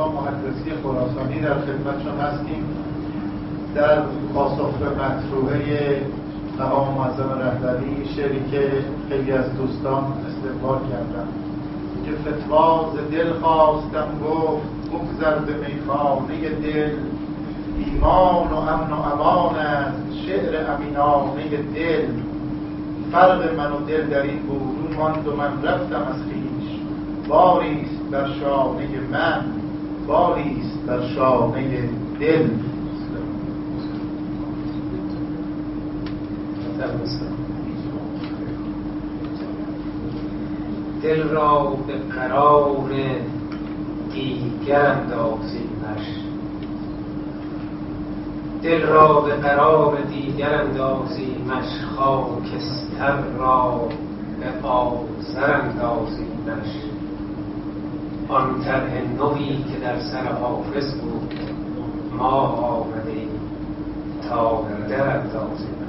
ما محدثی خراسانی در خدمتشون هستیم در پاسخ به مطروحه مقام معظم رهبری، شعری که خیلی از دوستان استقبال کردن که فتوا ز دل خواستم گفت بگذر به میخانه دل، ایمان و امن و امان است شعر امینانه دل. فرق من و دل در این بود ماند و من رفتم از خویش، باریست بر شانه من باریست بر شانه دل. دل را به قرار دیگر اندازیمش، دل را به قرار دیگر اندازیمش، خاکستر را به آذر اندازیمش. آن طرح نوی که در سر حافظ بود ما آمدیم تا در اندازیمش.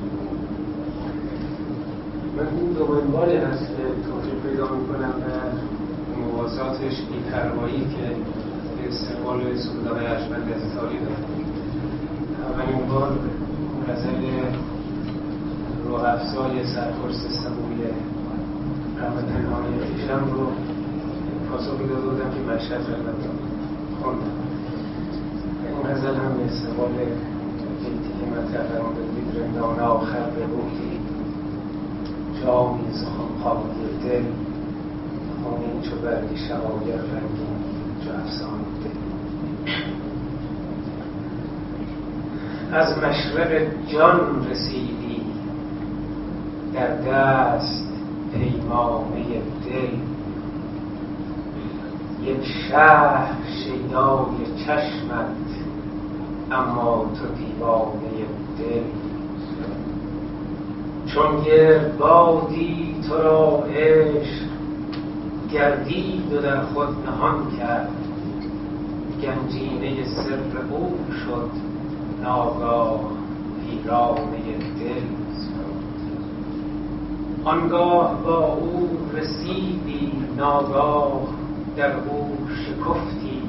من این دو منوالی هست که توجیه پیدا میکنم به موازاتش بی‌پروایی که به استقبال سرودهای ارجمند اعتزالی دارم. اولین بار غزل روح افزای سرپرست سبوی غم پنهانی خویشم رو پاسخی داده بودم که مشهد خدمتتون خوندم. این غزل هم به استقبال بیتی که مطرح فرموده بودید، رندانه آخر به روحی جامی سخن خواهی دل، خونین چو برگ شواگر رنگین چو افسانه دل. از مشرق جان رسیدی در دست پیمانه دل، یک شهر شیدای چشمت اما تو دیوانه دل. چون گردبادی تو را عشق گردید و در خود نهان کرد، گنجینه سر او شد ناگاه پیرانه دل. آنگاه با او رسیدی ناگاه در او شکفتی،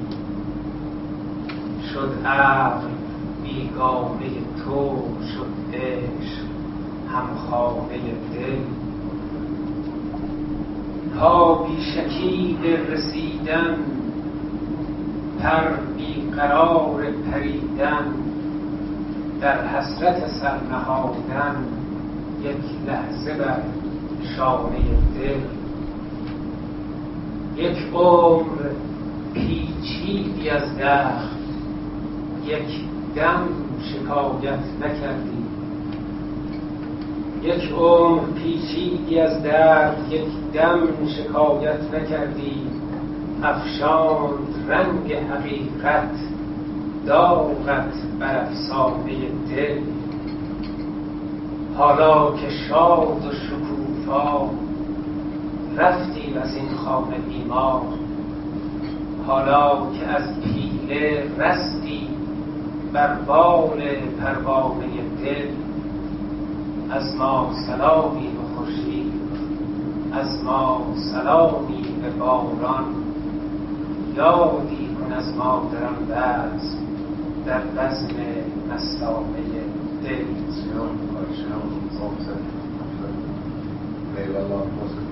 شد عقل بیگانه تو شد عشق همخانه دل. پا بی شکیب رسیدن پر بی قرار پریدن، در حسرت سرنهادن یک لحظه بر شانه دل. یک عمر پیچیدی از دخل یک دم شکایت نکردی، یک عمر پیچیدی از درد یک دم شکایت نکردی. افشاند رنگ حقیقت داغت بر افسانه دل. حالا که شاد و شکوفا رفتی از این خانه بیمار، حالا که از پیله رستی بر بال پروانه دل. از ما سلامی به خورشید، از ما سلامی به باران، یادی کن از ما در آن بزم در بزم مستانه دل. لیلا